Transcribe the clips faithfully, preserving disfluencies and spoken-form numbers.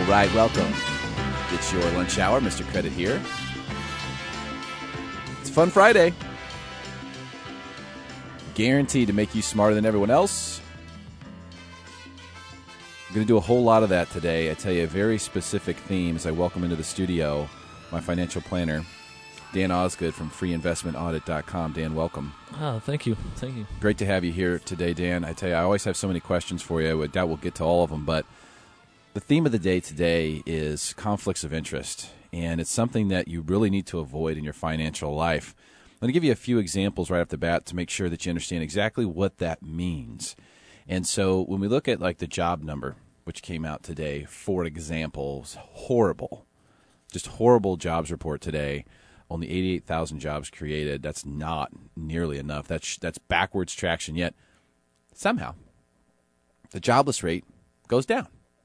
All right, welcome. It's your lunch hour. Mister Credit here. It's a fun Friday. Guaranteed to make you smarter than everyone else. I'm going to do a whole lot of that today. I tell you a very specific theme as I welcome into the studio my financial planner, Dan Osgood from free investment audit dot com. Dan, welcome. Oh, thank you. Thank you. Great to have you here today, Dan. I tell you, I always have so many questions for you. I doubt we'll get to all of them, but the theme of the day today is conflicts of interest, and it's something that you really need to avoid in your financial life. I'm going to give you a few examples right off the bat to make sure that you understand exactly what that means. And so when we look at like the job number, which came out today, for example, is horrible, just horrible jobs report today. Only eighty-eight thousand jobs created. That's not nearly enough. That's that's backwards traction. Yet somehow the jobless rate goes down.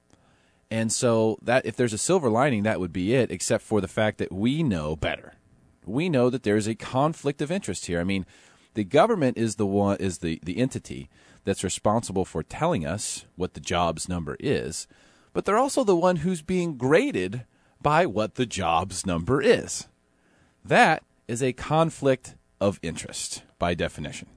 And so that if there's a silver lining, that would be it, except for the fact that we know better. We know that there's a conflict of interest here. I mean, the government is the one is the, the entity that's responsible for telling us what the jobs number is, but they're also the one who's being graded by what the jobs number is. That is a conflict of interest by definition.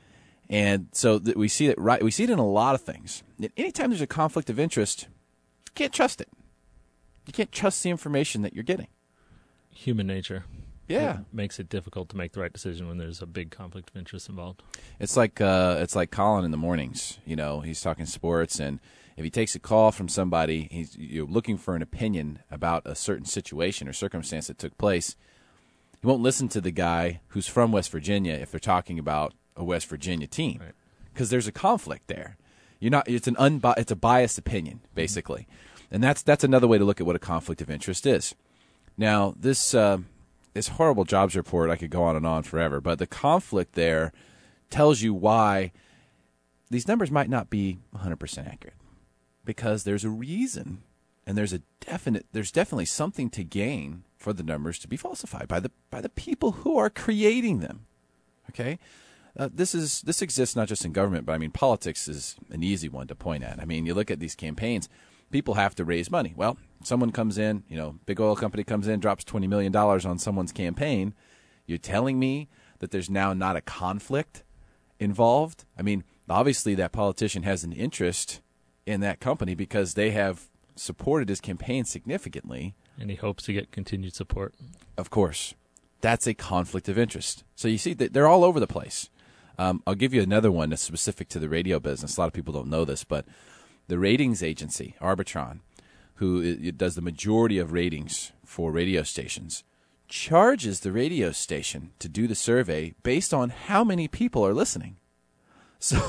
And so that we see it right we see it in a lot of things. Anytime there's a conflict of interest, you can't trust it. You can't trust the information that you're getting. Human nature. Yeah. It makes it difficult to make the right decision when there's a big conflict of interest involved. It's like uh, it's like Colin in the mornings. You know, he's talking sports, and if he takes a call from somebody, he's you're looking for an opinion about a certain situation or circumstance that took place. He won't listen to the guy who's from West Virginia if they're talking about a West Virginia team, because right. there's a conflict there. You're not. It's an unbi- It's a biased opinion, basically, mm-hmm. and that's that's another way to look at what a conflict of interest is. Now, this uh, this horrible jobs report, I could go on and on forever, but the conflict there tells you why these numbers might not be one hundred percent accurate, because there's a reason, and there's a definite. There's definitely something to gain for the numbers to be falsified by the by the people who are creating them. Okay. Uh, this is this exists not just in government, but I mean politics is an easy one to point at. I mean, you look at these campaigns, people have to raise money. Well, someone comes in, you know, big oil company comes in, drops twenty million dollars on someone's campaign. You're telling me that there's now not a conflict involved? I mean, obviously that politician has an interest in that company because they have supported his campaign significantly. And he hopes to get continued support. Of course. That's a conflict of interest. So you see that they're all over the place. Um, I'll give you another one that's specific to the radio business. A lot of people don't know this, but the ratings agency, Arbitron, who it does the majority of ratings for radio stations, charges the radio station to do the survey based on how many people are listening. So,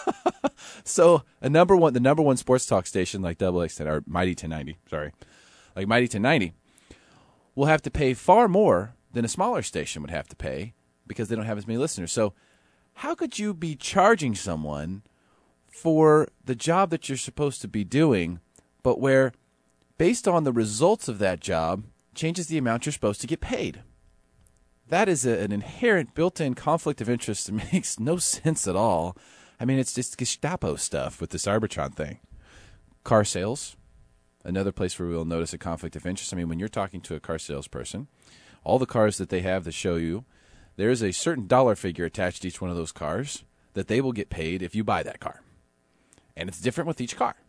so a number one, the number one sports talk station like Double X ten or Mighty ten ninety, sorry, like Mighty ten ninety, will have to pay far more than a smaller station would have to pay because they don't have as many listeners. So how could you be charging someone for the job that you're supposed to be doing, but where, based on the results of that job, changes the amount you're supposed to get paid? That is a, an inherent built-in conflict of interest that makes no sense at all. I mean, it's just Gestapo stuff with this Arbitron thing. Car sales, another place where we'll notice a conflict of interest. I mean, when you're talking to a car salesperson, all the cars that they have that show you, there is a certain dollar figure attached to each one of those cars that they will get paid if you buy that car. And it's different with each car.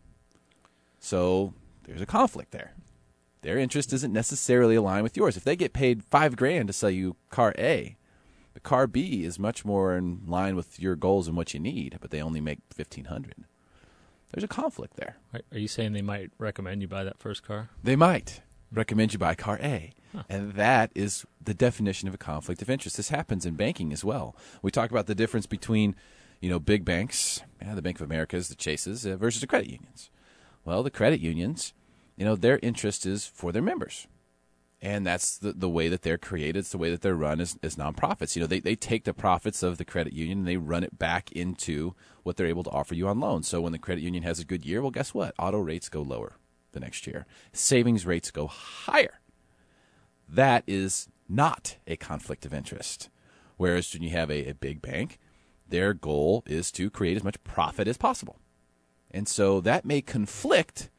So there's a conflict there. Their interest isn't necessarily aligned with yours. If they get paid five grand to sell you car A, the car B is much more in line with your goals and what you need, but they only make fifteen hundred dollars. There's a conflict there. Are you saying they might recommend you buy that first car? They might recommend you buy car A. Huh. And that is the definition of a conflict of interest. This happens in banking as well. We talk about the difference between, you know, big banks, yeah, the Bank of America's, the Chases, uh, versus the credit unions. Well, the credit unions, you know, their interest is for their members. And that's the, the way that they're created. It's the way that they're run as, as nonprofits. You know, they, they take the profits of the credit union and they run it back into what they're able to offer you on loans. So when the credit union has a good year, well, guess what? Auto rates go lower the next year. Savings rates go higher. That is not a conflict of interest. Whereas when you have a, a big bank, their goal is to create as much profit as possible. And so that may conflict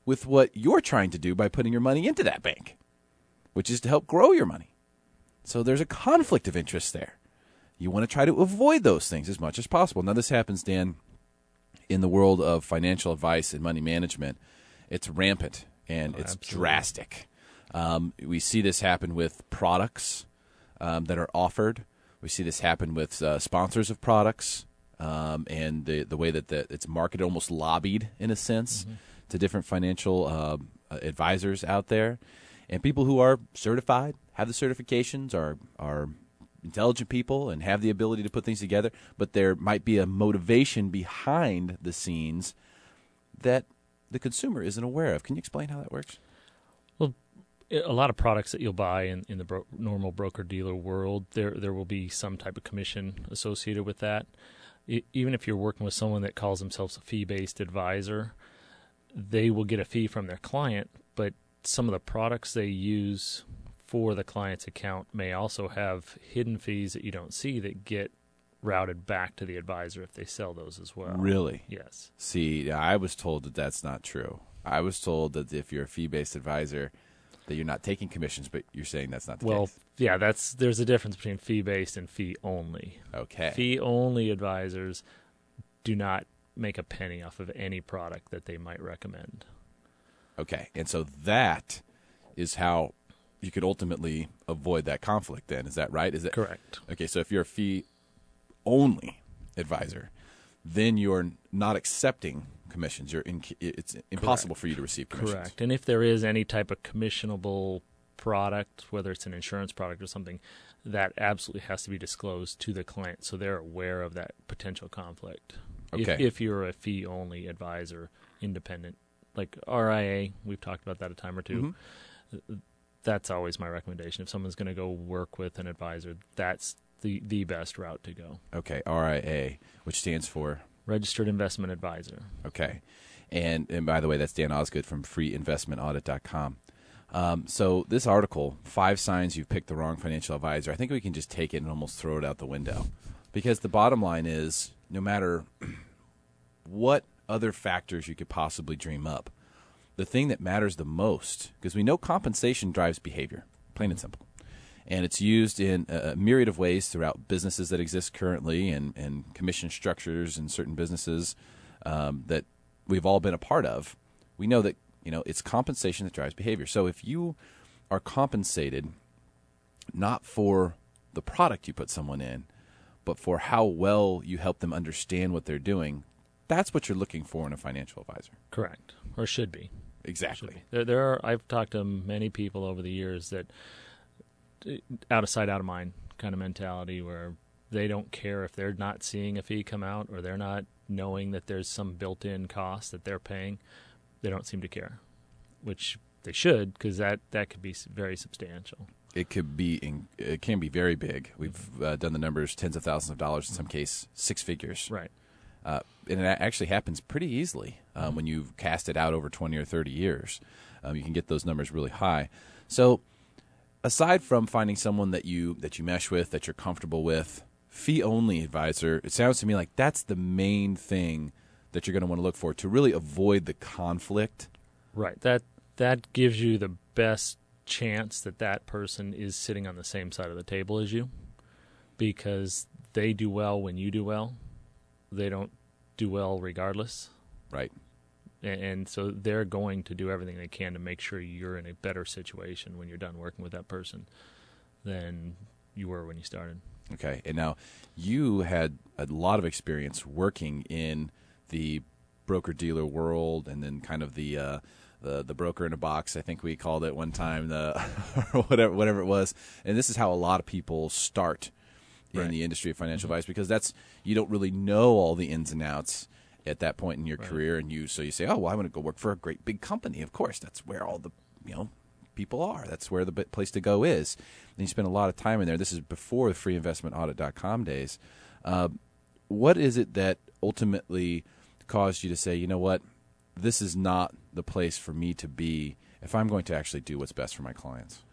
with what you're trying to do by putting your money into that bank, which is to help grow your money. So there's a conflict of interest there. You want to try to avoid those things as much as possible. Now, this happens, Dan, in the world of financial advice and money management. It's rampant, and Oh, it's absolutely. drastic. Um, we see this happen with products um, that are offered. We see this happen with uh, sponsors of products um, and the, the way that the, it's marketed, almost lobbied in a sense, mm-hmm. to different financial uh, advisors out there. And people who are certified, have the certifications, are are intelligent people and have the ability to put things together, but there might be a motivation behind the scenes that the consumer isn't aware of. Can you explain how that works? Well, a lot of products that you'll buy in, in the bro- normal broker-dealer world, there there will be some type of commission associated with that. I, even if you're working with someone that calls themselves a fee-based advisor, they will get a fee from their client, but some of the products they use for the client's account may also have hidden fees that you don't see that get routed back to the advisor if they sell those as well. Really? Yes. See, I was told that that's not true. I was told that if you're a fee-based advisor, that you're not taking commissions, but you're saying that's not the well, case. Well, yeah, that's there's a difference between fee-based and fee-only. Okay. Fee-only advisors do not make a penny off of any product that they might recommend. Okay, and so that is how you could ultimately avoid that conflict then. Is that right? Is that correct? Okay, so if you're a fee-only advisor, then you're not accepting commissions. You're in, it's impossible correct. for you to receive commissions. Correct. And if there is any type of commissionable product, whether it's an insurance product or something, that absolutely has to be disclosed to the client so they're aware of that potential conflict. Okay. If, if you're a fee-only advisor, independent, like R I A, we've talked about that a time or two. Mm-hmm. That's always my recommendation. If someone's going to go work with an advisor, that's the, the best route to go. Okay, R I A, which stands for? Registered Investment Advisor. Okay. And and by the way, that's Dan Osgood from free investment audit dot com. Um, so this article, Five Signs You've Picked the Wrong Financial Advisor, I think we can just take it and almost throw it out the window. Because the bottom line is, no matter what other factors you could possibly dream up, the thing that matters the most, because we know compensation drives behavior, plain and simple. And it's used in a myriad of ways throughout businesses that exist currently and, and commission structures in certain businesses um, that we've all been a part of. We know that, you know, it's compensation that drives behavior. So if you are compensated not for the product you put someone in, but for how well you help them understand what they're doing, that's what you're looking for in a financial advisor. Correct. Or should be. Exactly. Should be. There, there are. I've talked to many people over the years that out of sight, out of mind kind of mentality where they don't care if they're not seeing a fee come out or they're not knowing that there's some built-in cost that they're paying. They don't seem to care, which they should, because that, that could be very substantial. It could be. In, it can be very big. We've uh, done the numbers, tens of thousands of dollars in some case, six figures. Right. Uh, and it actually happens pretty easily um, mm-hmm. when you cast it out over twenty or thirty years. Um, you can get those numbers really high. So aside from finding someone that you that you mesh with, that you're comfortable with, fee-only advisor, it sounds to me like that's the main thing that you're going to want to look for to really avoid the conflict. Right. That that gives you the best chance that that person is sitting on the same side of the table as you, because they do well when you do well. They don't do well regardless. Right. And so they're going to do everything they can to make sure you're in a better situation when you're done working with that person than you were when you started. Okay. And now you had a lot of experience working in the broker-dealer world and then kind of the uh, the, the broker in a box, I think we called it one time, the or whatever, whatever it was. And this is how a lot of people start in right. the industry of financial mm-hmm. advice, because that's you don't really know all the ins and outs at that point in your right. career, and you so you say, oh well, I'm going to go work for a great big company. Of course, that's where all the you know people are. That's where the place to go is. And you spend a lot of time in there. This is before the free investment audit dot com days. Uh, what is it that ultimately caused you to say, you know what, this is not the place for me to be if I'm going to actually do what's best for my clients?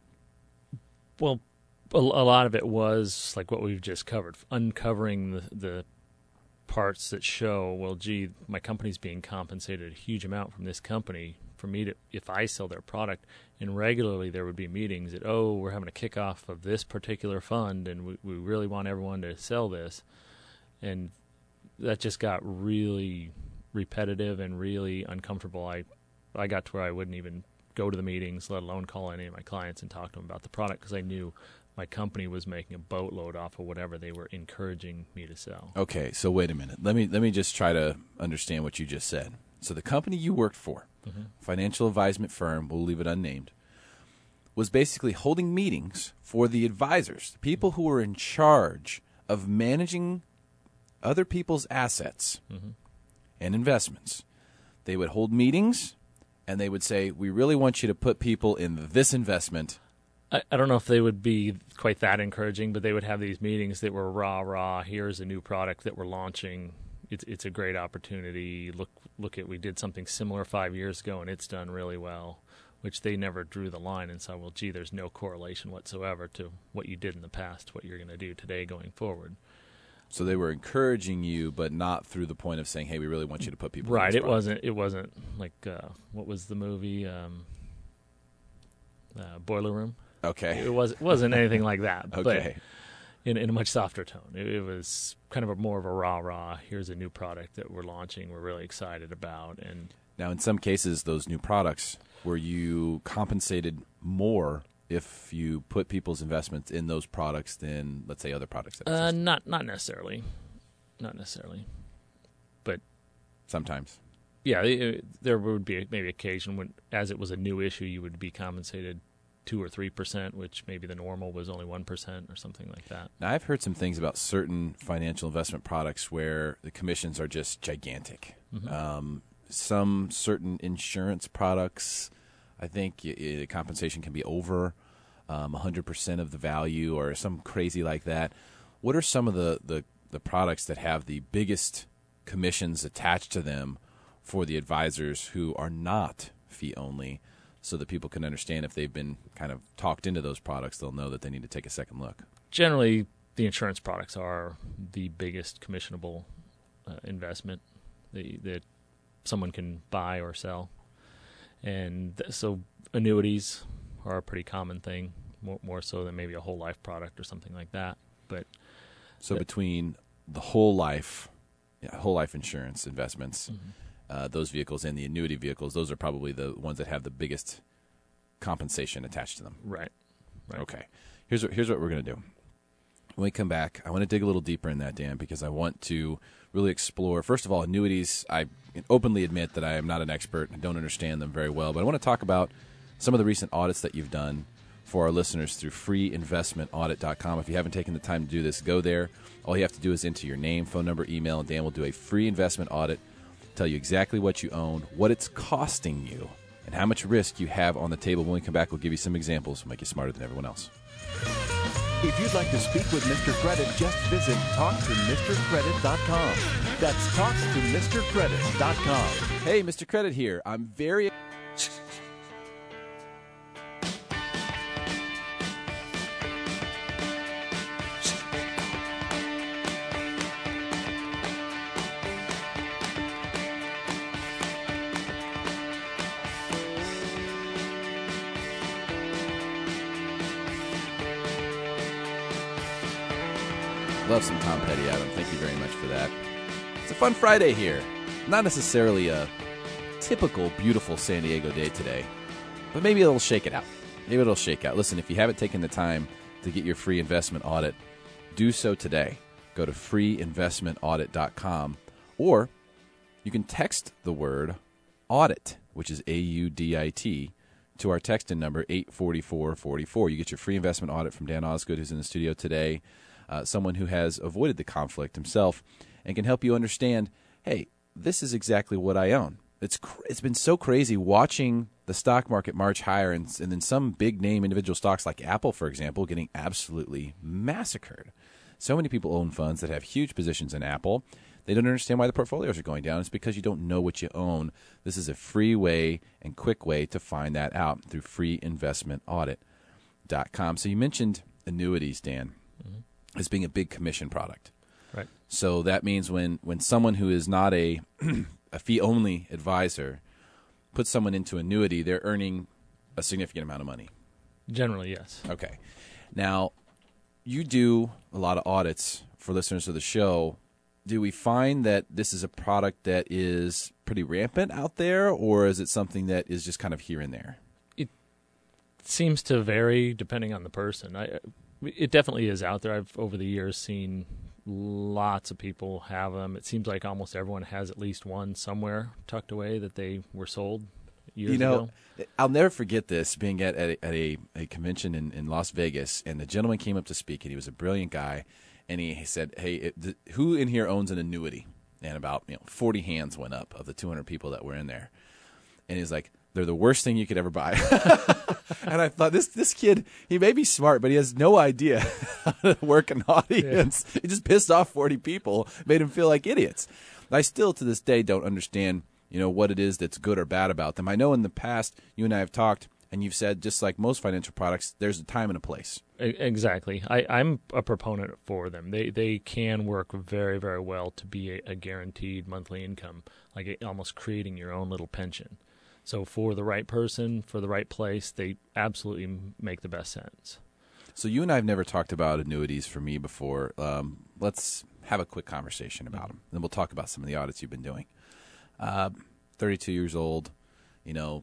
Well, a lot of it was like what we've just covered, uncovering the, the parts that show, well, gee, my company's being compensated a huge amount from this company for me to, if I sell their product. And regularly there would be meetings that, oh, we're having a kickoff of this particular fund, and we, we really want everyone to sell this. And that just got really repetitive and really uncomfortable. I, I got to where I wouldn't even go to the meetings, let alone call any of my clients and talk to them about the product, because I knew my company was making a boatload off of whatever they were encouraging me to sell. Okay, so wait a minute. Let me let me just try to understand what you just said. So the company you worked for, mm-hmm. financial advisement firm, we'll leave it unnamed, was basically holding meetings for the advisors, the people who were in charge of managing other people's assets mm-hmm. and investments. They would hold meetings, and they would say, we really want you to put people in this investment. I, I don't know if they would be quite that encouraging, but they would have these meetings that were rah, rah, here's a new product that we're launching. It's it's a great opportunity. Look, look at, we did something similar five years ago, and it's done really well, which they never drew the line and said, well, gee, there's no correlation whatsoever to what you did in the past, what you're going to do today going forward. So they were encouraging you, but not through the point of saying, hey, we really want you to put people right, in this it product. wasn't, it wasn't like, uh, what was the movie? Um, uh, Boiler Room? Okay. It, was, it wasn't anything like that, okay. but in, in a much softer tone. It, it was kind of a more of a rah-rah, here's a new product that we're launching, we're really excited about. And now, in some cases, those new products, were you compensated more if you put people's investments in those products than, let's say, other products that uh, not not necessarily. Not necessarily. But sometimes. Yeah, it, there would be maybe occasion when, as it was a new issue, you would be compensated two or three percent, which maybe the normal was only one percent or something like that. Now, I've heard some things about certain financial investment products where the commissions are just gigantic. Mm-hmm. Um, some certain insurance products, I think the compensation can be over um, one hundred percent of the value or some crazy like that. What are some of the, the, the products that have the biggest commissions attached to them for the advisors who are not fee-only, so that people can understand if they've been kind of talked into those products, they'll know that they need to take a second look? Generally, the insurance products are the biggest commissionable uh, investment that, that someone can buy or sell. And th- so annuities are a pretty common thing, more, more so than maybe a whole life product or something like that. But So th- between the whole life, yeah, whole life insurance investments, mm-hmm. Uh, those vehicles and the annuity vehicles, those are probably the ones that have the biggest compensation attached to them. Right. right. Okay. Here's what, here's what we're going to do. When we come back, I want to dig a little deeper in that, Dan, because I want to really explore, first of all, annuities. I openly admit that I am not an expert and don't understand them very well, but I want to talk about some of the recent audits that you've done for our listeners through free investment audit dot com. If you haven't taken the time to do this, go there. All you have to do is enter your name, phone number, email, and Dan will do a free investment audit, tell you exactly what you own, what it's costing you, and how much risk you have on the table. When we come back, we'll give you some examples to make you smarter than everyone else. If you'd like to speak with Mister Credit, just visit talk to mister credit dot com. That's talk to mister credit dot com. Hey, Mister Credit here. I'm very... Love some Tom Petty, Adam. Thank you very much for that. It's a fun Friday here. Not necessarily a typical, beautiful San Diego day today, but maybe it'll shake it out. Maybe it'll shake out. Listen, if you haven't taken the time to get your free investment audit, do so today. Go to free investment audit dot com, or you can text the word audit, which is A U D I T, to our text-in number eight four four four four. You get your free investment audit from Dan Osgood, who's in the studio today. Uh, someone who has avoided the conflict himself and can help you understand, hey, this is exactly what I own. It's cr- it's been so crazy watching the stock market march higher, and, and then some big-name individual stocks like Apple, for example, getting absolutely massacred. So many people own funds that have huge positions in Apple. They don't understand why the portfolios are going down. It's because you don't know what you own. This is a free way and quick way to find that out through free investment audit dot com. So you mentioned annuities, Dan. Mm-hmm. As being a big commission product. Right. So that means when, when someone who is not a a fee-only advisor puts someone into annuity, they're earning a significant amount of money. Generally, yes. Okay. Now, you do a lot of audits for listeners of the show. Do we find that this is a product that is pretty rampant out there, or is it something that is just kind of here and there? It seems to vary depending on the person. I, it definitely is out there. I've, over the years, seen lots of people have them. It seems like almost everyone has at least one somewhere tucked away that they were sold years you know, ago. I'll never forget this, being at, at, a, at a, a convention in, in Las Vegas, and the gentleman came up to speak, and he was a brilliant guy. And he said, hey, it, th- who in here owns an annuity? And about you know forty hands went up of the two hundred people that were in there. And he's like, they're the worst thing you could ever buy. And I thought, this this kid, he may be smart, but he has no idea how to work an audience. Yeah. He just pissed off forty people, made them feel like idiots. I still, to this day, don't understand you know what it is that's good or bad about them. I know in the past, you and I have talked, and you've said, just like most financial products, there's a time and a place. Exactly. I, I'm a proponent for them. They they can work very, very well to be a, a guaranteed monthly income, like a, almost creating your own little pension. So for the right person, for the right place, they absolutely make the best sense. So you and I have never talked about annuities for me before. Um, let's have a quick conversation about them. Then we'll talk about some of the audits you've been doing. Uh, thirty-two years old, you know,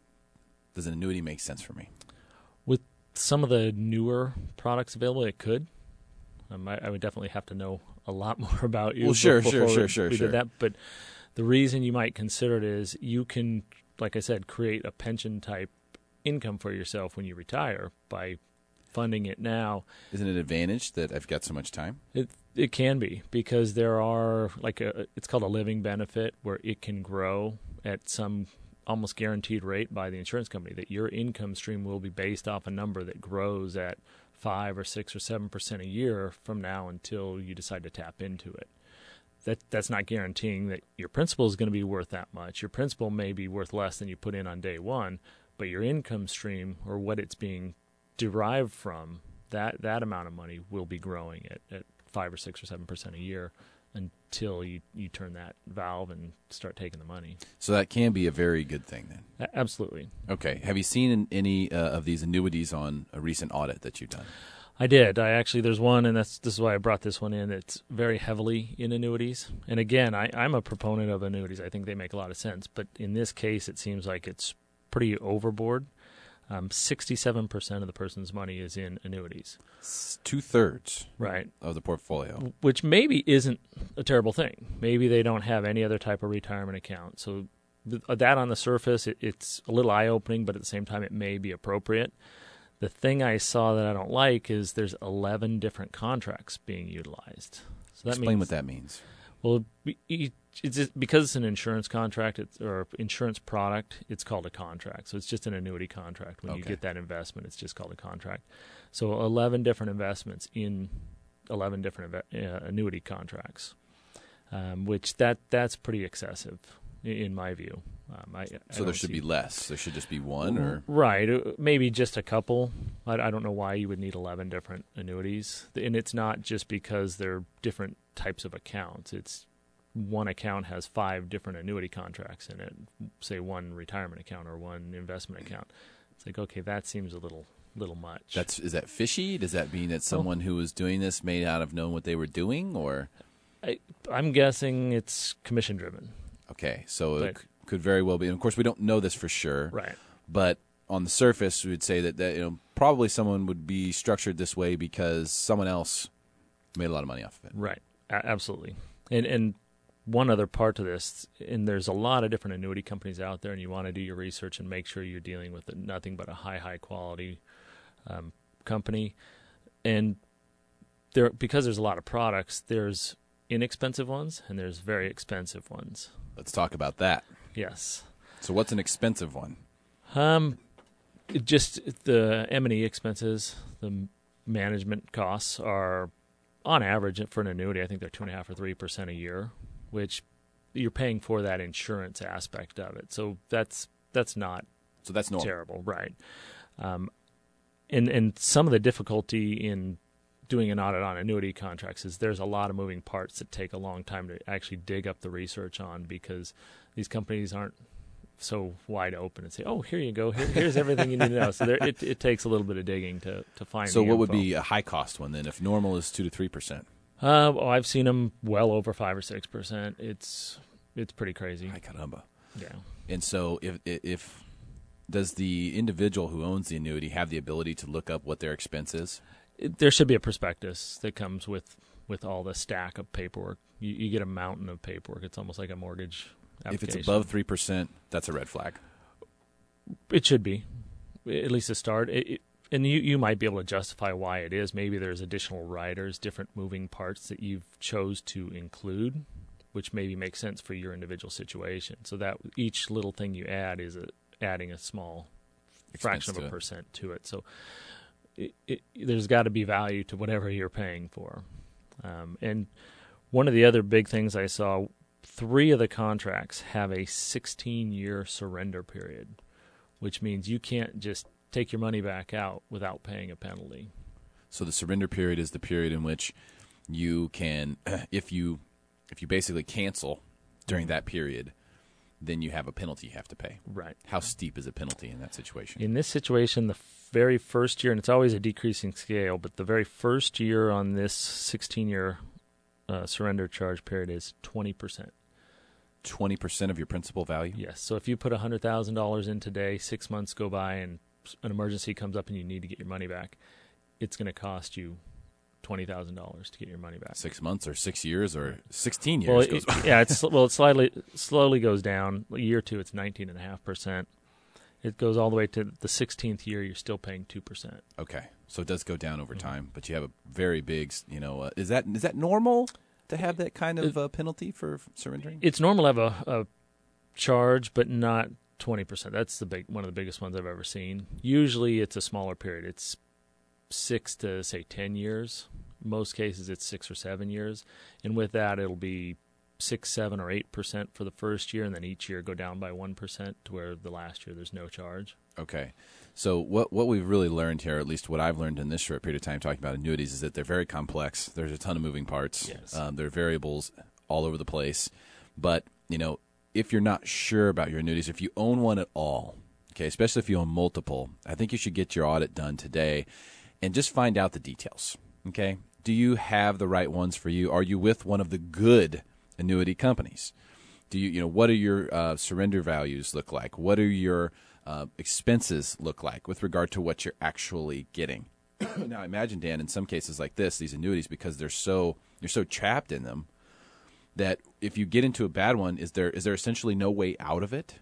does an annuity make sense for me? With some of the newer products available, it could. Um, I, I would definitely have to know a lot more about you. Well, sure, before sure, sure, we, sure, we sure. did that. But the reason you might consider it is you can, like I said, create a pension type income for yourself when you retire by funding it now. Isn't it an advantage that I've got so much time? It it can be, because there are like a it's called a living benefit where it can grow at some almost guaranteed rate by the insurance company, that your income stream will be based off a number that grows at five or six or seven percent a year from now until you decide to tap into it. That that's not guaranteeing that your principal is going to be worth that much. Your principal may be worth less than you put in on day one, but your income stream, or what it's being derived from, that that amount of money will be growing at, at five or six or seven percent a year until you, you turn that valve and start taking the money. So that can be a very good thing then. A- absolutely. Okay. Have you seen any uh, of these annuities on a recent audit that you've done? I did. I actually, there's one, and that's this is why I brought this one in. It's very heavily in annuities. And again, I, I'm a proponent of annuities. I think they make a lot of sense. But in this case, it seems like it's pretty overboard. Um, sixty-seven percent of the person's money is in annuities. It's two-thirds right. of the portfolio. Which maybe isn't a terrible thing. Maybe they don't have any other type of retirement account. So th- that on the surface, it, it's a little eye-opening, but at the same time, it may be appropriate. The thing I saw that I don't like is there's eleven different contracts being utilized. So that Explain means, what that means. Well, it's just, because it's an insurance contract it's, or insurance product, it's called a contract. So it's just an annuity contract. When Okay. you get that investment, it's just called a contract. So eleven different investments in eleven different uh, annuity contracts, um, which that that's pretty excessive in my view. Um, I, I so there should see, be less. There should just be one, or right? Maybe just a couple. I, I don't know why you would need eleven different annuities, and it's not just because they're different types of accounts. It's one account has five different annuity contracts in it. Say one retirement account or one investment account. It's like, okay, that seems a little little much. That's is that fishy? Does that mean that someone who was doing this may not have known what they were doing, or? I, I'm guessing it's commission driven. Okay, so But- it c- could very well be. And of course, we don't know this for sure. Right. But on the surface, we would say that, that you know probably someone would be structured this way because someone else made a lot of money off of it. Right. A- absolutely. And and one other part to this, and there's a lot of different annuity companies out there, and you want to do your research and make sure you're dealing with nothing but a high, high quality um, company. And there, because there's a lot of products, there's inexpensive ones and there's very expensive ones. Let's talk about that. Yes. So what's an expensive one? Um, it just the M and E expenses, the management costs are on average for an annuity. I think they're two and a half or three percent a year, which you're paying for that insurance aspect of it. So that's that's not So that's normal. terrible, right? Um, and and some of the difficulty in doing an audit on annuity contracts is there's a lot of moving parts that take a long time to actually dig up the research on, because these companies aren't so wide open and say, oh, here you go, here, here's everything you need to know. So there, it, it takes a little bit of digging to, to find So the what would info. be a high-cost one then, if normal is two to three percent? Uh, well, I've seen them well over five or six percent. It's it's pretty crazy. Ay caramba. Yeah. And so if if does the individual who owns the annuity have the ability to look up what their expense is? It, there should be a prospectus that comes with, with all the stack of paperwork. You, you get a mountain of paperwork. It's almost like a mortgage application. If it's above three percent, that's a red flag. It should be, at least to start. It, it, and you, you might be able to justify why it is. Maybe there's additional riders, different moving parts that you've chose to include, which maybe makes sense for your individual situation. So that each little thing you add is a, adding a small Expense fraction of to a it. percent to it. So it, it, there's got to be value to whatever you're paying for. Um, and one of the other big things I saw, three of the contracts have a sixteen-year surrender period, which means you can't just take your money back out without paying a penalty. So the surrender period is the period in which you can, if you if you basically cancel during that period, then you have a penalty you have to pay. Right. How steep is a penalty in that situation? In this situation, the very first year, and it's always a decreasing scale, but the very first year on this sixteen-year uh, surrender charge period is twenty percent. twenty percent of your principal value? Yes. So if you put one hundred thousand dollars in today, six months go by, and an emergency comes up and you need to get your money back, it's going to cost you twenty thousand dollars to get your money back. Six months or six years or sixteen years? Well, it, goes by. yeah, it's well, it slightly slowly goes down. A year two, it's nineteen and a half percent. It goes all the way to the sixteenth year. You're still paying two percent. Okay, so it does go down over Mm-hmm. time, but you have a very big, you know, uh, is that is that normal to have that kind of uh, penalty for surrendering? It's normal to have a, a charge, but not twenty percent. That's the big one of the biggest ones I've ever seen. Usually, it's a smaller period. It's six to say ten years. Most cases, it's six or seven years, and with that, it'll be six, seven, or eight percent for the first year, and then each year go down by one percent to where the last year there's no charge. Okay. So what what we've really learned here, at least what I've learned in this short period of time talking about annuities, is that they're very complex. There's a ton of moving parts. Yes. Um, there are variables all over the place. But, you know, if you're not sure about your annuities, if you own one at all, okay, especially if you own multiple, I think you should get your audit done today and just find out the details, okay? Do you have the right ones for you? Are you with one of the good annuity companies? Do you, you know, what do your uh, surrender values look like? What do your uh, expenses look like with regard to what you're actually getting? Now, imagine, Dan, in some cases like this, these annuities, because they're so you're so trapped in them, that if you get into a bad one, is there is there essentially no way out of it?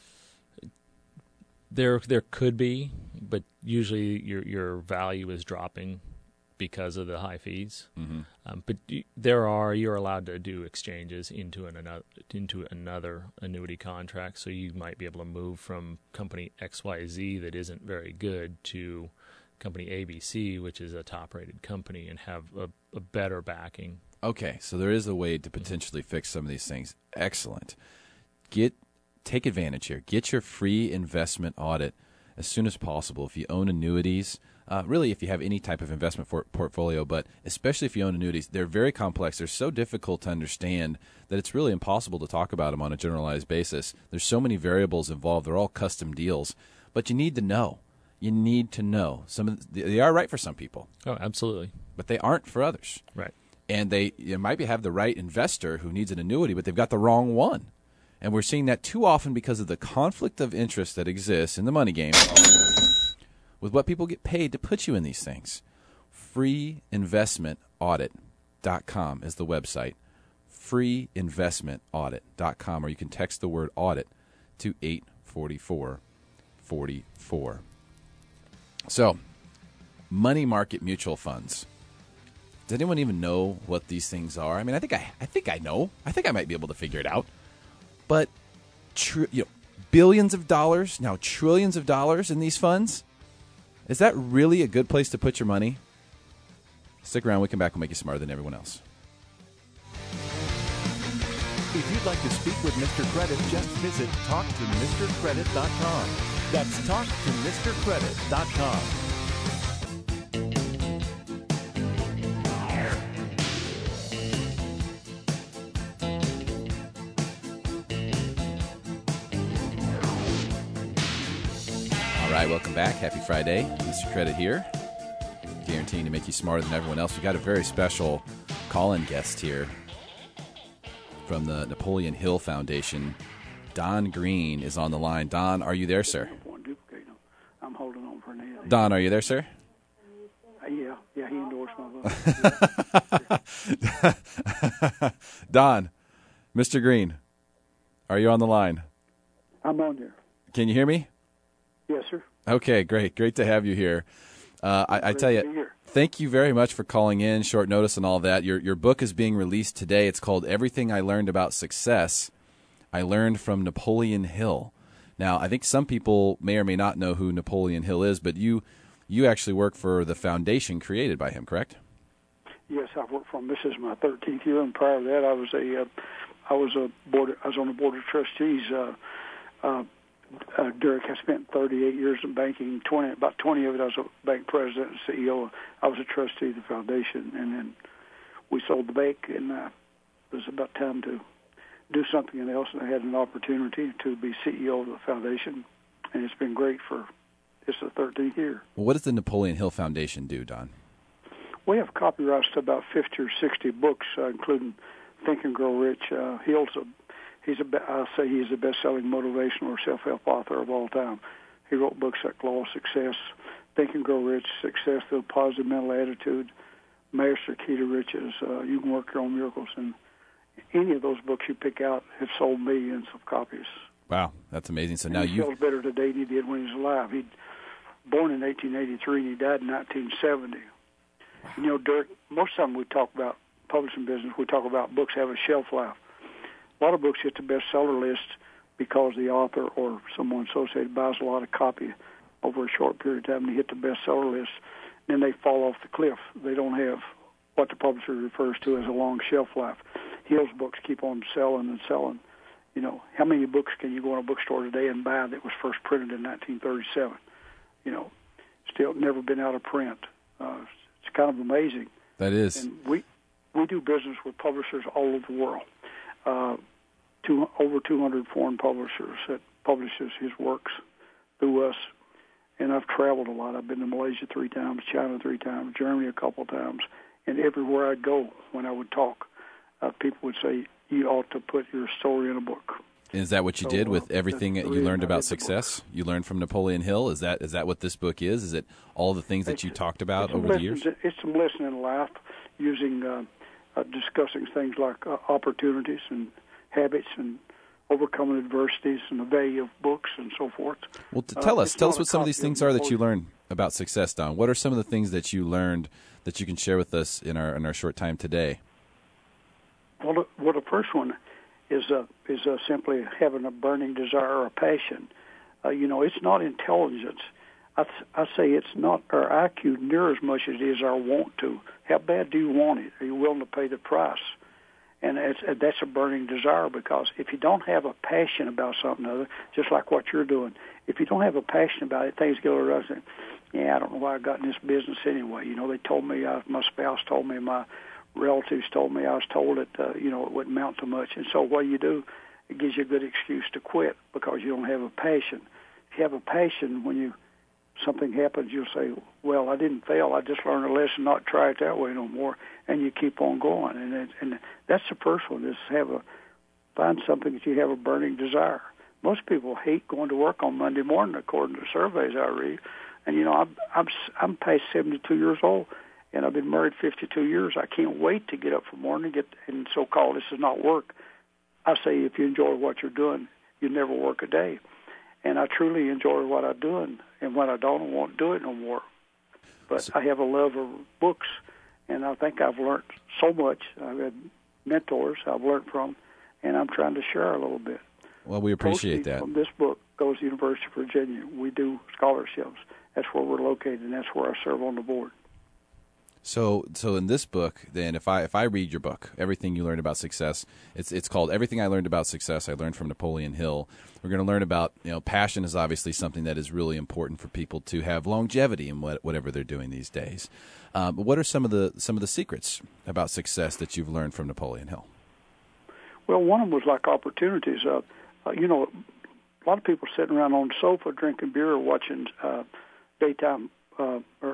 There, there could be, but usually your your value is dropping because of the high fees. Mm-hmm. Um, but y- there are you're allowed to do exchanges into an another into another annuity contract. So you might be able to move from company X Y Z that isn't very good to company A B C, which is a top-rated company, and have a, a better backing. Okay, so there is a way to potentially fix some of these things. Excellent. Get take advantage here. Get your free investment audit as soon as possible. If you own annuities, uh, really if you have any type of investment for, portfolio, but especially if you own annuities, they're very complex. They're so difficult to understand that it's really impossible to talk about them on a generalized basis. There's so many variables involved. They're all custom deals, but you need to know. You need to know. Some of the, they are right for some people, Oh, absolutely. but they aren't for others. Right. And they you might be, have the right investor who needs an annuity, but they've got the wrong one. And we're seeing that too often because of the conflict of interest that exists in the money game with what people get paid to put you in these things. free investment audit dot com is the website. free investment audit dot com, or you can text the word audit to eight four four four four. So, money market mutual funds. Does anyone even know what these things are? I mean, I think I, I think I know. I think I might be able to figure it out. But, tr- you know, billions of dollars, now trillions of dollars in these funds. Is that really a good place to put your money? Stick around. We come back. We'll make you smarter than everyone else. If you'd like to speak with Mister Credit, just visit talk to mister credit dot com. That's talk to mister credit dot com. All right, welcome back. Happy Friday. Mister Credit here, guaranteeing to make you smarter than everyone else. We've got a very special call-in guest here from the Napoleon Hill Foundation. Don Green is on the line. Don, are you there, sir? I'm holding on for now. Don, are you there, sir? Uh, yeah, yeah, he endorsed my book. Don, Mister Green, are you on the line? I'm on there. Can you hear me? Yes, sir. Okay, great. Great to have you here. Uh, I, I tell you, thank you very much for calling in, short notice and all that. Your your book is being released today. It's called Everything I Learned About Success, I Learned from Napoleon Hill. Now, I think some people may or may not know who Napoleon Hill is, but you you actually work for the foundation created by him, correct? Yes, I've worked for him. This is my thirteenth year, and prior to that, I was a uh, I was a board. I was on the board of trustees. Uh, uh, Uh, Derek has spent thirty-eight years in banking. Twenty, about twenty of it, I was a bank president and C E O. I was a trustee of the foundation, and then we sold the bank, and uh, it was about time to do something else. And I had an opportunity to be C E O of the foundation, and it's been great for this is the thirteenth year. Well, what does the Napoleon Hill Foundation do, Don? We have copyrights to about fifty or sixty books, uh, including Think and Grow Rich. Uh, Hill's a He's a, I'll say he's the best-selling motivational or self-help author of all time. He wrote books like Law of Success, Think and Grow Rich, Success Through a Positive Mental Attitude, Master Key to Riches, uh, You Can Work Your Own Miracles. And any of those books you pick out have sold millions of copies. Wow, that's amazing. So and now he you sells better today than he did when he was alive. He born in eighteen eighty-three and he died in nineteen seventy. Wow. You know, Dirk, most of them we talk about publishing business, we talk about books have a shelf life. A lot of books hit the bestseller list because the author or someone associated buys a lot of copy over a short period of time and they hit the bestseller list. Then they fall off the cliff. They don't have what the publisher refers to as a long shelf life. Hill's books keep on selling and selling. You know, how many books can you go in a bookstore today and buy that was first printed in nineteen thirty-seven? You know, still never been out of print. Uh, it's kind of amazing. That is. And we we do business with publishers all over the world. Uh, two, over two hundred foreign publishers that publishes his works through us. And I've traveled a lot. I've been to Malaysia three times, China three times, Germany a couple times. And everywhere I'd go, when I would talk, uh, people would say, you ought to put your story in a book. And is that what you so, did with uh, everything that you learned about success? You learned from Napoleon Hill? Is that is that what this book is? Is it all the things that it's, you talked about over the years? It's some lesson in life, using, uh, uh, discussing things like uh, opportunities and habits and overcoming adversities and the value of books and so forth. Well, to tell uh, us, tell us what some of these things are that you learned about success, Don. What are some of the things that you learned that you can share with us in our in our short time today? Well, the, well, the first one is uh, is uh, simply having a burning desire or a passion. Uh, you know, it's not intelligence. I, th- I say it's not our I Q near as much as it is our want to. How bad do you want it? Are you willing to pay the price? And it's, that's a burning desire, because if you don't have a passion about something other, just like what you're doing, if you don't have a passion about it, things get around and say, yeah, I don't know why I got in this business anyway. You know, they told me, I, my spouse told me, my relatives told me, I was told that, uh, you know, it wouldn't amount to much. And so what do you do? It gives you a good excuse to quit because you don't have a passion. If you have a passion, when you something happens, you'll say, well, I didn't fail. I just learned a lesson not to try it that way no more, and you keep on going. And it, and that's the first one, is have a find something that you have a burning desire. Most people hate going to work on Monday morning, according to surveys I read. And, you know, I'm, I'm, I'm past seventy-two years old, and I've been married fifty-two years. I can't wait to get up for morning and get, and so-called this is not work. I say if you enjoy what you're doing, you never work a day. And I truly enjoy what I'm doing, and when I don't, I won't do it no more. But I have a love of books, and I think I've learned so much. I've had mentors I've learned from, and I'm trying to share a little bit. Well, we appreciate Proceeds that. from this book goes to the University of Virginia. We do scholarships. That's where we're located, and that's where I serve on the board. So, so in this book, then, if I if I read your book, Everything You Learned About Success, it's it's called Everything I Learned About Success, I Learned from Napoleon Hill. We're going to learn about, you know, passion is obviously something that is really important for people to have longevity in what, whatever they're doing these days. Um, but what are some of the some of the secrets about success that you've learned from Napoleon Hill? Well, one of them was like opportunities. Uh, uh, you know, a lot of people sitting around on the sofa drinking beer or watching uh, daytime uh, or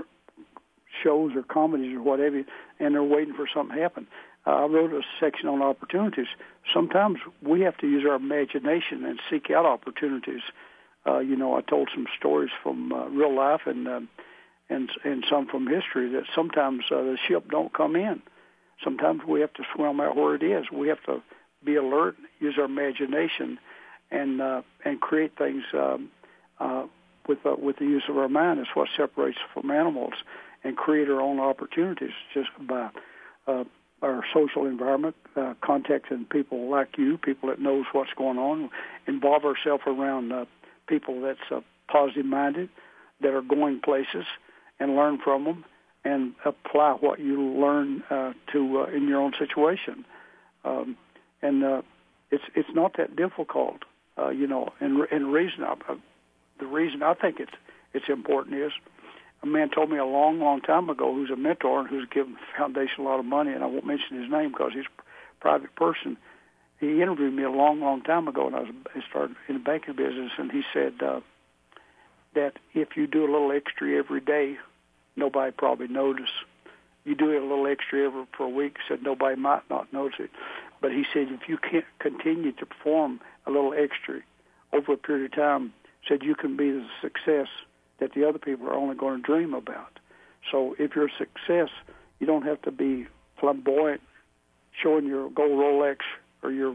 shows or comedies or whatever, and they're waiting for something to happen. Uh, I wrote a section on opportunities. Sometimes we have to use our imagination and seek out opportunities. Uh, you know, I told some stories from uh, real life and uh, and and some from history that sometimes uh, the ship don't come in. Sometimes we have to swim out where it is. We have to be alert, use our imagination, and uh, and create things um, uh, with uh, with the use of our mind. It's what separates us from animals, and create our own opportunities just by uh, our social environment, uh, contacting people like you, people that knows what's going on, involve ourselves around uh, people that's uh, positive-minded, that are going places, and learn from them, and apply what you learn uh, to uh, in your own situation. Um, and uh, it's it's not that difficult, uh, you know. And and reason I, uh, the reason I think it's it's important is a man told me a long, long time ago, who's a mentor and who's given the foundation a lot of money, and I won't mention his name because he's a private person. He interviewed me a long, long time ago, and I was I started in the banking business, and he said uh, that if you do a little extra every day, nobody probably notice. You do it a little extra every for a week, said nobody might not notice it. But he said if you can't continue to perform a little extra over a period of time, said you can be the success that the other people are only going to dream about. So if you're a success, you don't have to be flamboyant, showing your gold Rolex or your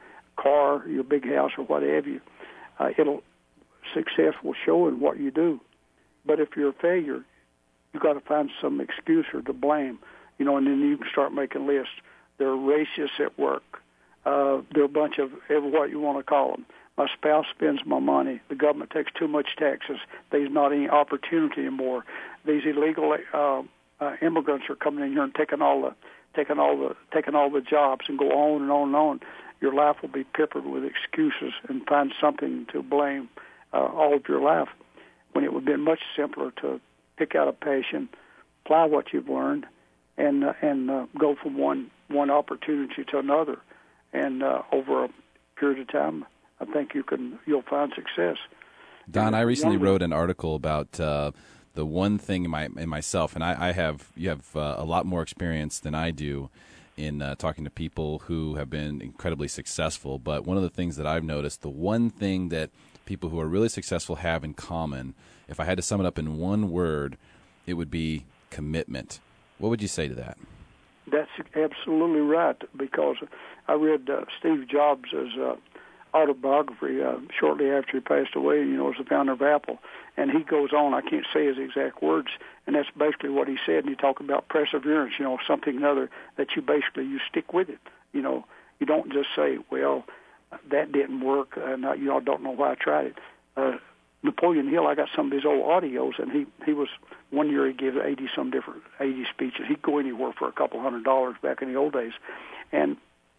car, your big house, or what have you. Uh, it'll success will show in what you do. But if you're a failure, you've got to find some excuse or to blame, you know, and then you can start making lists. They're racists at work. Uh, they're a bunch of every what you want to call them. My spouse spends my money. The government takes too much taxes. There's not any opportunity anymore. These illegal uh, uh, immigrants are coming in here and taking all the, taking all the, taking all the jobs, and go on and on and on. Your life will be peppered with excuses, and find something to blame uh, all of your life. When it would have been much simpler to pick out a passion, apply what you've learned, and uh, and uh, go from one one opportunity to another, and uh, over a period of time, I think you can you'll find success. Don, I recently wrote an article about uh, the one thing in my in myself, and I, I have you have uh, a lot more experience than I do in uh, talking to people who have been incredibly successful. But one of the things that I've noticed, the one thing that people who are really successful have in common, if I had to sum it up in one word, it would be commitment. What would you say to that? That's absolutely right, because I read uh, Steve Jobs' uh, autobiography uh, shortly after he passed away, you know, as the founder of Apple. And he goes on, I can't say his exact words, and that's basically what he said. And you talk about perseverance, you know, something or other that you basically, you stick with it. You know, you don't just say, well, that didn't work, and uh, you know, I don't know why I tried it. Uh, Napoleon Hill, I got some of his old audios, and he, he was, one year he gave eighty some different eighty speeches. He'd go anywhere for a couple hundred dollars back in the old days. And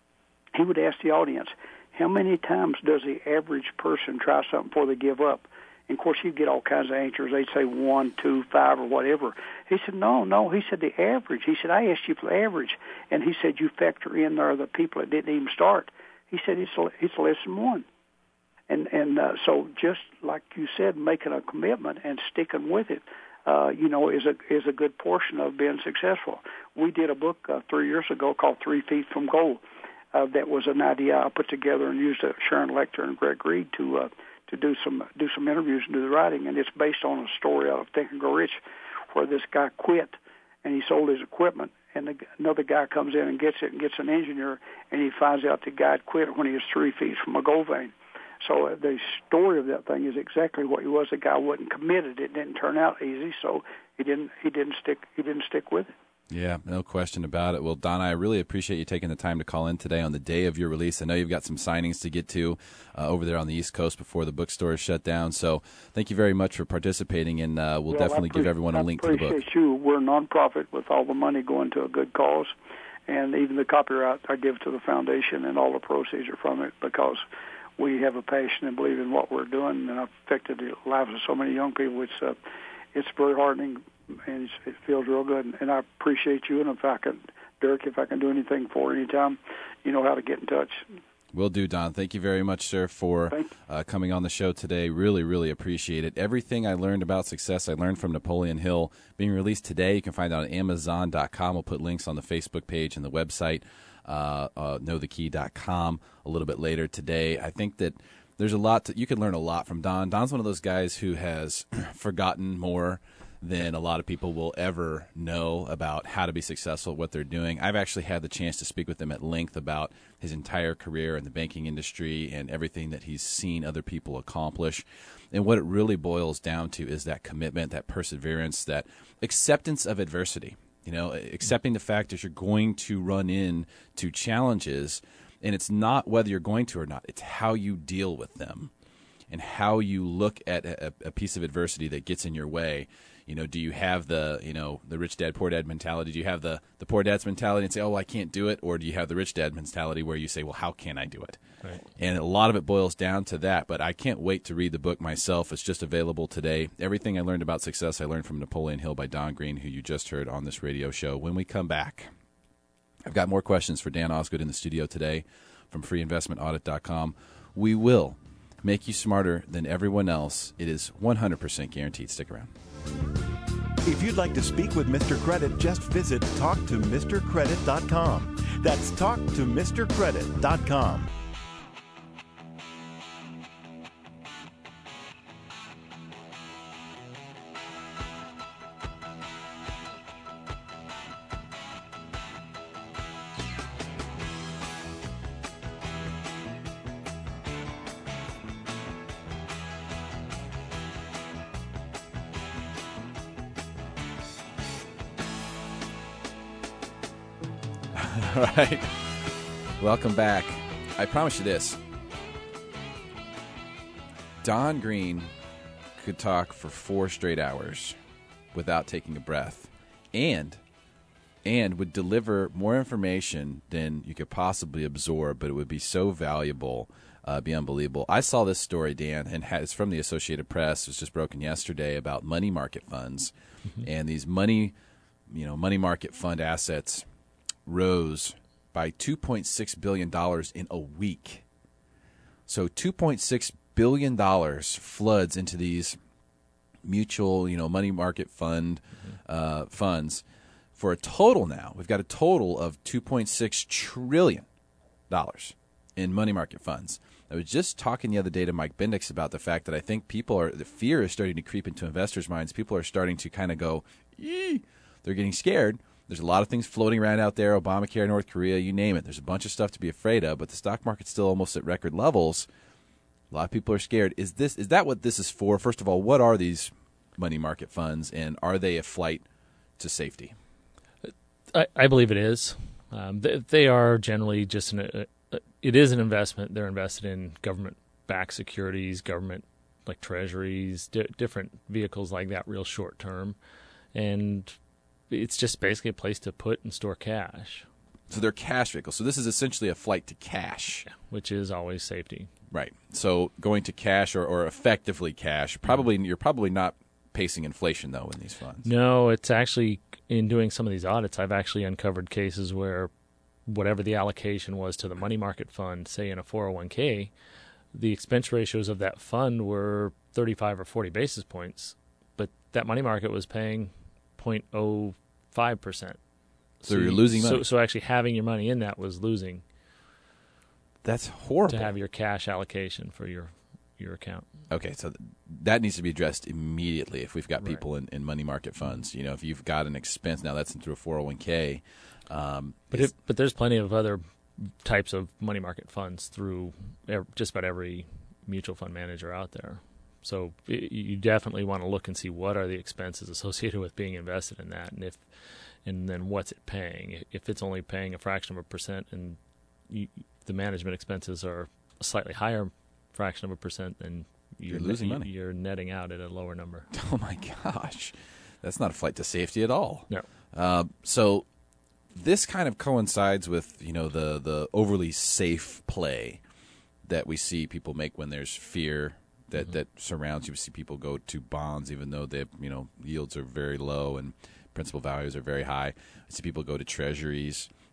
he would ask the audience, how many times does the average person try something before they give up? And, of course, you'd get all kinds of answers. They'd say one, two, five, or whatever. He said, no, no. He said the average. He said, I asked you for the average. And he said, you factor in there the people that didn't even start. He said, it's, it's less than one. And and uh, so just like you said, making a commitment and sticking with it, uh, you know, is a is a good portion of being successful. We did a book uh, three years ago called Three Feet from Goal. Uh, that was an idea I put together and used uh, Sharon Lecter and Greg Reed to uh, to do some do some interviews and do the writing. And it's based on a story out of Think and Grow Rich, where this guy quit and he sold his equipment, and the, another guy comes in and gets it and gets an engineer, and he finds out the guy had quit when he was three feet from a gold vein. So uh, the story of that thing is exactly what he was. The guy wasn't committed. It didn't turn out easy, so he didn't he didn't stick he didn't stick with it. Yeah, no question about it. Well, Don, I really appreciate you taking the time to call in today on the day of your release. I know you've got some signings to get to uh, over there on the East Coast before the bookstore is shut down. So thank you very much for participating, and uh, we'll, well definitely give everyone a link to the book. I appreciate you. We're a nonprofit with all the money going to a good cause, and even the copyright I give to the foundation, and all the proceeds are from it, because we have a passion and believe in what we're doing, and I've affected the lives of so many young people. It's uh, it's very heartening, and it's, it feels real good. And, and I appreciate you. And if I can, Derek, if I can do anything for any time, you know how to get in touch. Will do, Don. Thank you very much, sir, for uh, coming on the show today. Really, really appreciate it. Everything I learned about success, I learned from Napoleon Hill. Being released today, you can find it on Amazon dot com. We'll put links on the Facebook page and the website, uh, uh, know the key dot com, a little bit later today. I think that there's a lot to, you can learn a lot from Don. Don's one of those guys who has forgotten more than a lot of people will ever know about how to be successful at what they're doing. I've actually had the chance to speak with him at length about his entire career in the banking industry and everything that he's seen other people accomplish. And what it really boils down to is that commitment, that perseverance, that acceptance of adversity. You know, accepting the fact that you're going to run into challenges, and it's not whether you're going to or not, it's how you deal with them and how you look at a, a piece of adversity that gets in your way. You know, do you have the, you know, the rich dad, poor dad mentality? Do you have the, the poor dad's mentality and say, oh, I can't do it? Or do you have the rich dad mentality where you say, well, how can I do it? Right. And a lot of it boils down to that. But I can't wait to read the book myself. It's just available today. Everything I learned about success, I learned from Napoleon Hill by Don Green, who you just heard on this radio show. When we come back, I've got more questions for Dan Osgood in the studio today from free investment audit dot com. We will make you smarter than everyone else. It is one hundred percent guaranteed. Stick around. If you'd like to speak with Mister Credit, just visit talk to mister credit dot com. That's talk to mister credit dot com. All right. Welcome back. I promise you this. Don Green could talk for four straight hours without taking a breath and and would deliver more information than you could possibly absorb, but it would be so valuable, uh, be unbelievable. I saw this story, Dan, and it's from the Associated Press. It was just broken yesterday about money market funds. Mm-hmm. And these money, you know, money market fund assets rose by two point six billion dollars in a week. So two point six billion dollars floods into these mutual, you know, money market fund mm-hmm. uh, funds for a total now. We've got a total of two point six trillion dollars in money market funds. I was just talking the other day to Mike Bendix about the fact that I think people are, the fear is starting to creep into investors' minds. People are starting to kind of go, ee, they're getting scared. There's a lot of things floating around out there, Obamacare, North Korea, you name it. There's a bunch of stuff to be afraid of, but the stock market's still almost at record levels. A lot of people are scared. Is this is that what this is for? First of all, what are these money market funds, and are they a flight to safety? I, I believe it is. Um, they, they are generally just an, a, a, it is an investment. They're invested in government-backed securities, government like treasuries, di- different vehicles like that, real short term, and it's just basically a place to put and store cash. So they're cash vehicles. So this is essentially a flight to cash. Yeah, which is always safety. Right. So going to cash or, or effectively cash, probably you're probably not pacing inflation, though, in these funds. No, it's actually, in doing some of these audits, I've actually uncovered cases where whatever the allocation was to the money market fund, say in a four oh one k, the expense ratios of that fund were thirty-five or forty basis points, but that money market was paying zero point zero five percent. So, so you're losing money. So, so actually having your money in that was losing. That's horrible. To have your cash allocation for your your account. Okay, so th- that needs to be addressed immediately if we've got Right. people in, in money market funds. You know, if you've got an expense, now that's through a four oh one k. Um, but it, but there's plenty of other types of money market funds through ev- just about every mutual fund manager out there. So it, you definitely want to look and see what are the expenses associated with being invested in that, and if and then what's it paying. If it's only paying a fraction of a percent and you, the management expenses are a slightly higher fraction of a percent, then you're, you're losing net, money. You're netting out at a lower number. Oh my gosh, that's not a flight to safety at all. No. Uh, so this kind of coincides with, you know, the the overly safe play that we see people make when there's fear that, mm-hmm. that surrounds you. We see people go to bonds even though they, you know, yields are very low and principal values are very high. We see people go to treasuries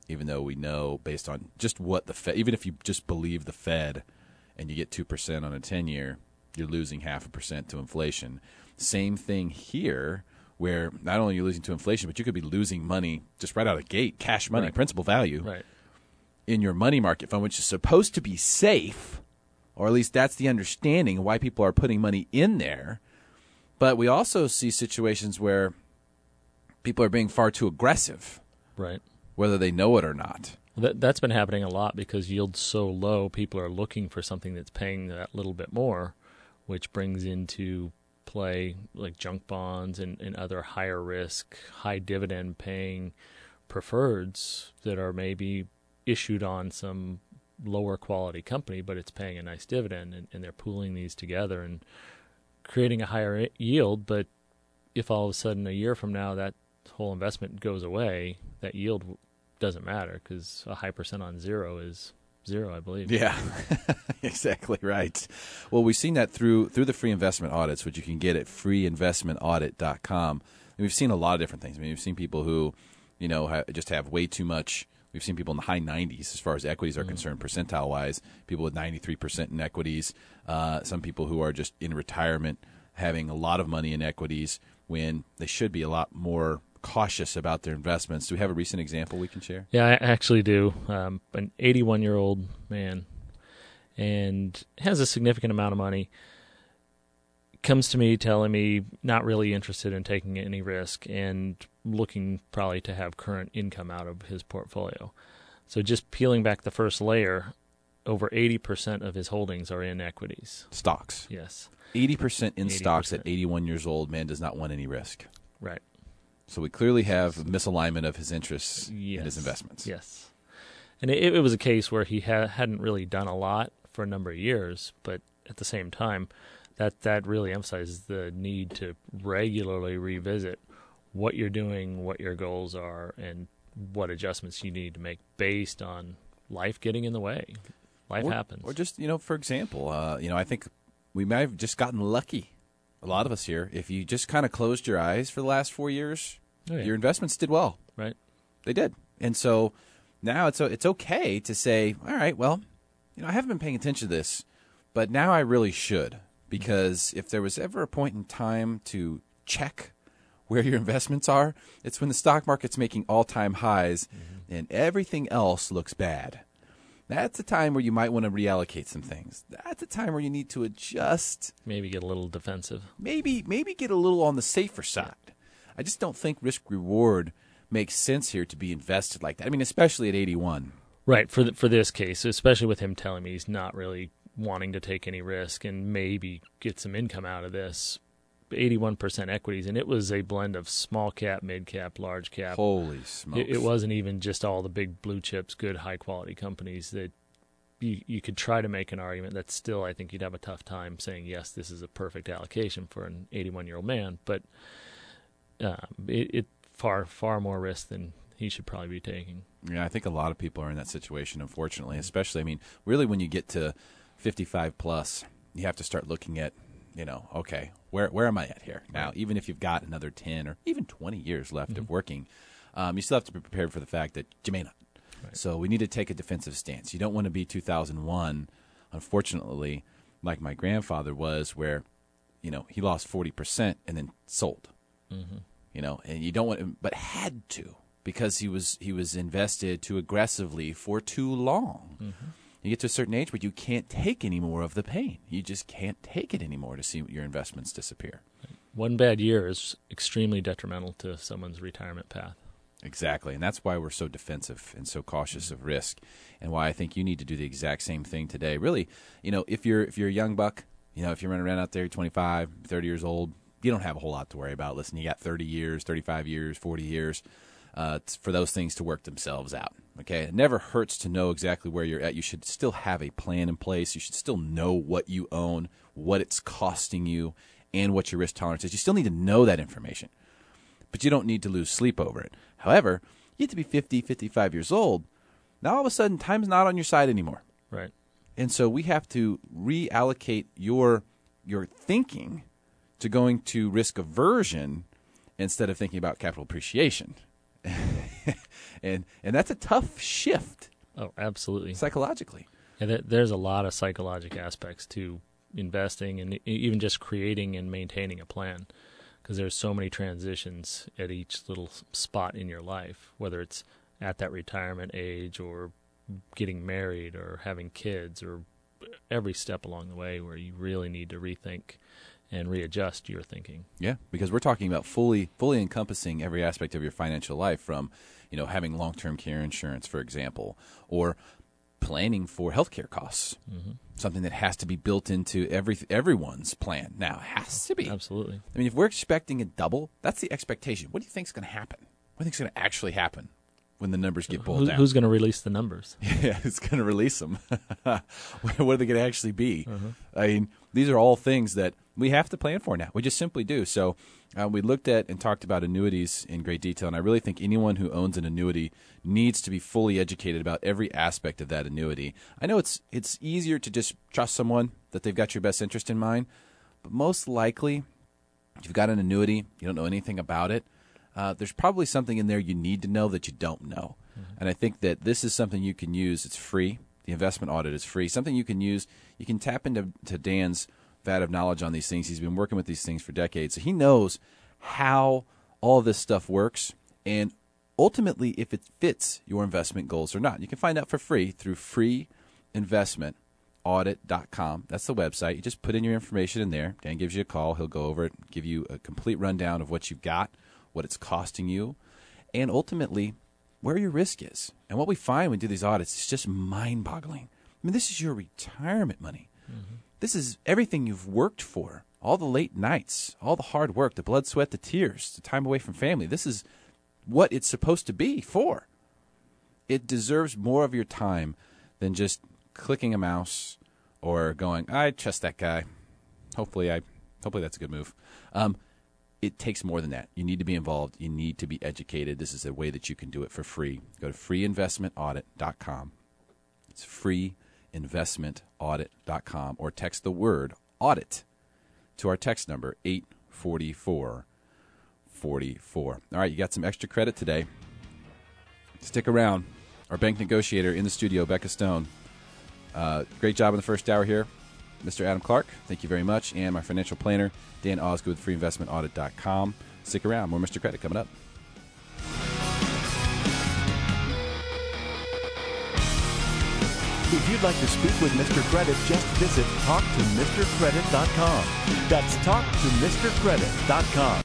even though we know based on just what the Fed, even if you just believe the Fed and you get two percent on a ten-year, you're losing half a percent to inflation. Same thing here, where not only are you losing to inflation, but you could be losing money just right out of the gate, cash money, Right. principal value, Right. in your money market fund, which is supposed to be safe, or at least that's the understanding of why people are putting money in there. But we also see situations where people are being far too aggressive, Right. whether they know it or not. That, that's been happening a lot because yield's so low, people are looking for something that's paying that little bit more, which brings into play like junk bonds and, and other higher risk, high dividend paying preferreds that are maybe issued on some lower quality company, but it's paying a nice dividend, and, and they're pooling these together and creating a higher yield. But if all of a sudden a year from now that whole investment goes away, that yield doesn't matter because a high percent on zero is zero, I believe. Yeah, exactly right. Well, we've seen that through through the free investment audits, which you can get at free investment audit dot com. And we've seen a lot of different things. I mean, we've seen people who, you know, ha- just have way too much. We've seen people in the high nineties as far as equities are mm. concerned, percentile-wise, people with ninety-three percent in equities, uh, some people who are just in retirement having a lot of money in equities when they should be a lot more cautious about their investments. Do we have a recent example we can share? Yeah, I actually do. Um, an eighty-one-year-old man and has a significant amount of money comes to me telling me not really interested in taking any risk and looking probably to have current income out of his portfolio. So just peeling back the first layer, over eighty percent of his holdings are in equities. Stocks. Yes. eighty percent in eighty percent. Stocks at eighty-one years old. Man does not want any risk. Right. So we clearly have a misalignment of his interests Yes. in his investments. Yes. And it, it was a case where he ha- hadn't really done a lot for a number of years, but at the same time, that, that really emphasizes the need to regularly revisit what you're doing, what your goals are, and what adjustments you need to make based on life getting in the way. Life or, happens. Or just, you know, for example, uh, you know, I think we might have just gotten lucky. A lot of us here, if you just kind of closed your eyes for the last four years, Oh, yeah. your investments did well. Right. They did. And so now it's it's okay to say, all right, well, you know, I haven't been paying attention to this, but now I really should. Because if there was ever a point in time to check where your investments are, it's when the stock market's making all-time highs mm-hmm. and everything else looks bad. That's a time where you might want to reallocate some things. That's a time where you need to adjust. Maybe get a little defensive. Maybe maybe get a little on the safer side. I just don't think risk-reward makes sense here to be invested like that. I mean, especially at eighty-one. Right, for the, for this case, especially with him telling me he's not really wanting to take any risk and maybe get some income out of this. eighty-one percent equities, and it was a blend of small cap, mid cap, large cap. Holy smokes. It, it wasn't even just all the big blue chips, good, high-quality companies that you, you could try to make an argument that still I think you'd have a tough time saying, yes, this is a perfect allocation for an eighty-one-year-old man, but uh, it, it far, far more risk than he should probably be taking. Yeah, I think a lot of people are in that situation, unfortunately, especially, I mean, really when you get to fifty-five plus, you have to start looking at, you know, okay, where where am I at here? Now, even if you've got another ten or even twenty years left mm-hmm. of working, um, you still have to be prepared for the fact that you may not. Right. So we need to take a defensive stance. You don't want to be two thousand one, unfortunately, like my grandfather was, where, you know, he lost forty percent and then sold. Mm-hmm. You know, and you don't want, but had to, because he was he was invested too aggressively for too long. Mm-hmm. You get to a certain age where you can't take any more of the pain. You just can't take it anymore to see your investments disappear. One bad year is extremely detrimental to someone's retirement path. Exactly, and that's why we're so defensive and so cautious mm-hmm. of risk, and why I think you need to do the exact same thing today. Really, you know, if you're if you're a young buck, you know, if you're running around out there, you're twenty-five, thirty years old, you don't have a whole lot to worry about. Listen, you got thirty years, thirty-five years, forty years uh, for those things to work themselves out. Okay, it never hurts to know exactly where you're at. You should still have a plan in place. You should still know what you own, what it's costing you, and what your risk tolerance is. You still need to know that information, but you don't need to lose sleep over it. However, you get to be fifty, fifty-five years old. Now all of a sudden, time's not on your side anymore. Right. And so we have to reallocate your your thinking to going to risk aversion instead of thinking about capital appreciation. and and that's a tough shift Oh, absolutely. psychologically. Yeah, there, there's a lot of psychological aspects to investing and e- even just creating and maintaining a plan, because there's so many transitions at each little s- spot in your life, whether it's at that retirement age or getting married or having kids, or every step along the way where you really need to rethink and readjust your thinking. Yeah, because we're talking about fully fully encompassing every aspect of your financial life, from, you know, having long-term care insurance, for example, or planning for healthcare costs, mm-hmm. something that has to be built into every everyone's plan. Now, it has to be. Absolutely. I mean, if we're expecting a double, that's the expectation. What do you think is going to happen? What do you think is going to actually happen when the numbers get pulled Who, down? who's going to release the numbers? Yeah, who's going to release them? What are they going to actually be? Uh-huh. I mean, these are all things that we have to plan for now. We just simply do. So uh, we looked at and talked about annuities in great detail, and I really think anyone who owns an annuity needs to be fully educated about every aspect of that annuity. I know it's it's easier to just trust someone that they've got your best interest in mind, but most likely, if you've got an annuity, you don't know anything about it, uh, there's probably something in there you need to know that you don't know. Mm-hmm. And I think that this is something you can use. It's free. The investment audit is free. Something you can use. You can tap into to Dan's vat of knowledge on these things. He's been working with these things for decades, so he knows how all this stuff works, and ultimately if it fits your investment goals or not. You can find out for free through free investment audit dot com. That's the website. You just put in your information in there. Dan gives you a call. He'll go over it, give you a complete rundown of what you've got, what it's costing you, and ultimately where your risk is. And what we find when we do these audits is just mind-boggling. I mean, this is your retirement money. Mm-hmm. This is everything you've worked for, all the late nights, all the hard work, the blood, sweat, the tears, the time away from family. This is what it's supposed to be for. It deserves more of your time than just clicking a mouse or going, I trust that guy. Hopefully, I, hopefully that's a good move. Um, it takes more than that. You need to be involved. You need to be educated. This is a way that you can do it for free. Go to free investment audit dot com. It's free investment audit dot com, or text the word audit to our text number eight four four four four. All right, you got some extra credit today. Stick around. Our bank negotiator in the studio, Becca Stone. Uh, great job in the first hour here, Mister Adam Clark. Thank you very much. And my financial planner, Dan Osgood with free investment audit dot com. Stick around. More Mister Credit coming up. If you'd like to speak with Mister Credit, just visit talk to mister credit dot com. That's talk to mister credit dot com.